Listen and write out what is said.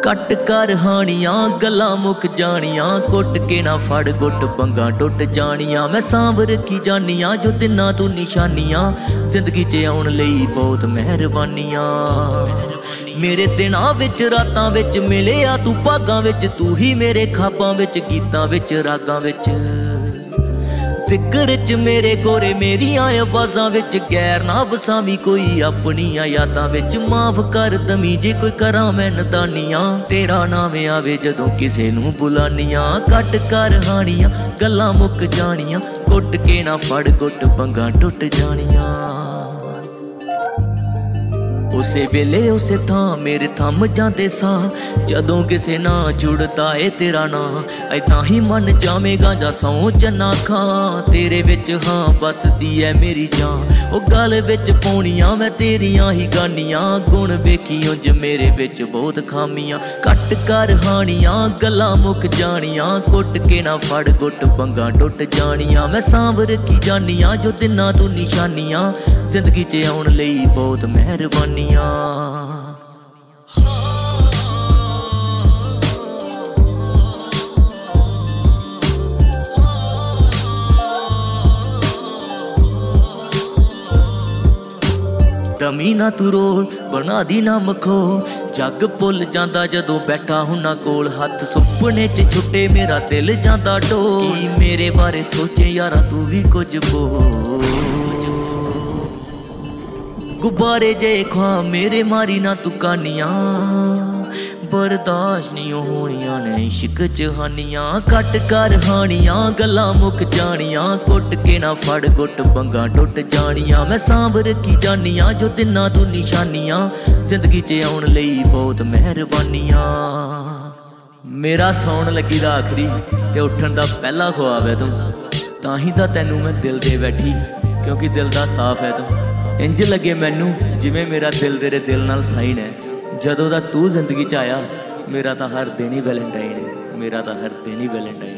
cut कर हानियां गल्लां मुक जानियां कुट के ना फड़ गुट बंगा टुट जानियां मैं सांभ रखी जानियां जो दिना तू निशानियां जिंदगी च आउण लई बहुत मेहरबानियां मेरे दिनां विच रातां विच मिलिया तू भागां विच तू ही मेरे खाबां विच गीतां विच रागां विच जिक्र च मेरे गोरे मेरियां आवाज़ां विच गैर ना वसावी कोई अपनियां यादां विच माफ कर दमी जे कोई करा मैं नदानियां तेरा नाम आवे जदों किसे नूं बुलानियां कट कर हानियां गल्लां मुक जानियां कुट के ना फड़ गुट बंगा टुट जानियां उसे वेले उसे थां मेरे थम जांदे सा जदों किसे ना जुड़दा ए तेरा नां ऐदां ही मन जावेगा जा सौ चन्ना खां तेरे विच हाँ बसदी है मेरी जान ओ गल विच पौणियां मैं तेरियां ही गानियां गुण वेखी उंज मेरे विच बहुत खामियां कट कर हानियां गल्लां मुक जानियां कुट के ना फड़ गुट बंगा टुट जानियां मैं सांभ रखी जानियां जो दिना तू निशानियां जिंदगी च आउण लई बहुत मेहरबानी दमी ना तू रोल बना दी ना मखोल जग भुल जांदा जदों बैठा हुन्ना कोल हथ सुपने च छुट्टे मेरा दिल जांदा डोल मेरे बारे सोचे यारा तू भी कुछ बोल गुब्बारे जे खां मेरे मारी ना तू कानियां बर्दाश्त नहीं होनियां ने इश्क च हानियां कट कर हानियां गल्लां मुक जानियां कुट के ना फड़ गुट बंगा टुट जानियां मैं सांभ रखी जानियां जो दिना तू निशानियां जिंदगी च आउण लई बहुत मेहरबानियां मेरा सौण लगी दा आखरी ते उठण दा पहला ख्वाब है तू ताही तां तैनू मैं दिल दे बैठी क्योंकि दिल दा साफ है तू इंज लगे मैनू जिवें मेरा दिल तेरे दिल नाल साइन है जदों दा तू जिंदगी च आया मेरा तां हर दिन ही वैलेंटाइन है मेरा तां हर दिन ही वैलेंटाइन